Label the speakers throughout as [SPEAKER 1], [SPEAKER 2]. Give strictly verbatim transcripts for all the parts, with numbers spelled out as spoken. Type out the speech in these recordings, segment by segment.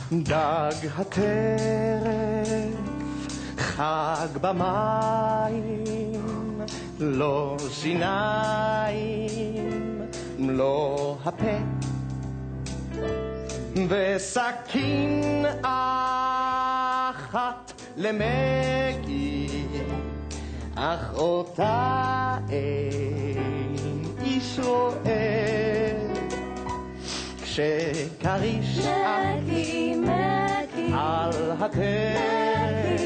[SPEAKER 1] דג הטרף חג במים, לא שיניים, לא הפה, וסכין אחת למקי, אך אותה אין איש רואה. כשכריש
[SPEAKER 2] מקי, מקי,
[SPEAKER 1] על הטרף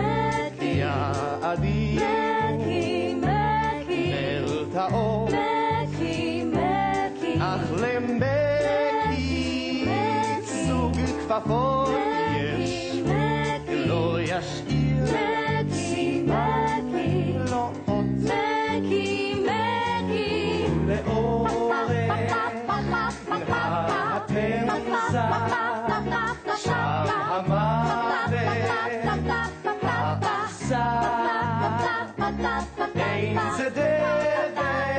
[SPEAKER 1] יעדי
[SPEAKER 2] מקי, מקי,
[SPEAKER 1] אל תאו,
[SPEAKER 2] מקי, מקי,
[SPEAKER 1] אך למקי סוג כפפות יש, לא ישאיר סימן, לא עוד לאורך התמסה, שם המוות האכסה, אין זה דרך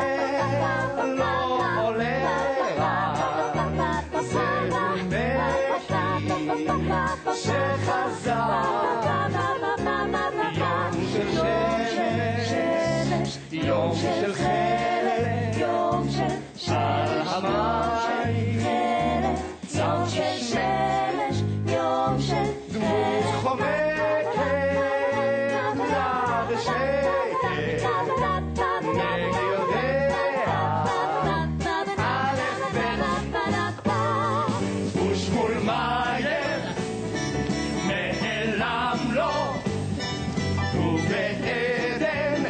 [SPEAKER 1] לא עולה, זהו מקי שחזר. יום של שמש, יום של חלק,
[SPEAKER 2] יום של
[SPEAKER 1] על המים,
[SPEAKER 2] יום של שמש, יום של
[SPEAKER 1] דמות חומקת לה בשקט, מי יודע א' ב' ושמול מים נעלם לו, ובעדן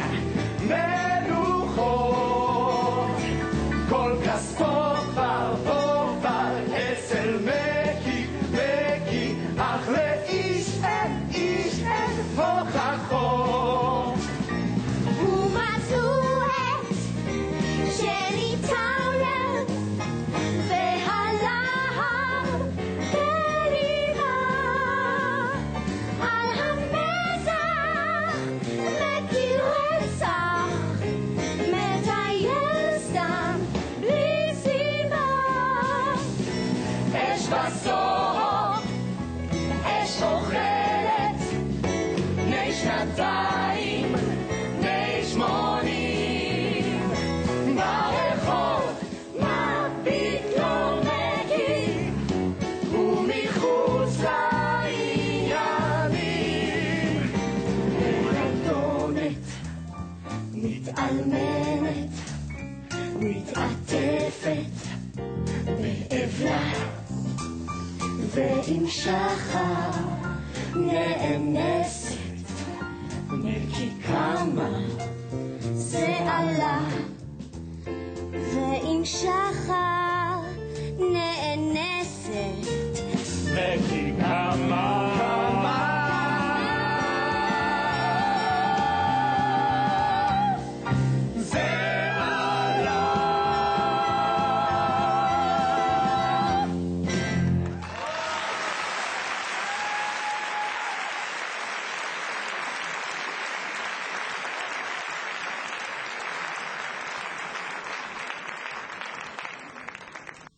[SPEAKER 1] מלוכות כל כספו כבר עובר אצל מקי, מקי, אך לאיש אין, איש אין הוכחות.
[SPEAKER 2] ומצאו את שניתן להם, והלהב בליבה על המזח מקי רצח, מטייל סתם בלי סיבה.
[SPEAKER 1] אש בסוף, אש אוכלת, בני שנתיים, בני שמונים, ברחוב מביט לו מקי, ומחוץ לעניינים.
[SPEAKER 2] מרדונת, מתעלמנת, מתעטפת באבלה, ועם שחר נאנסת מקיקה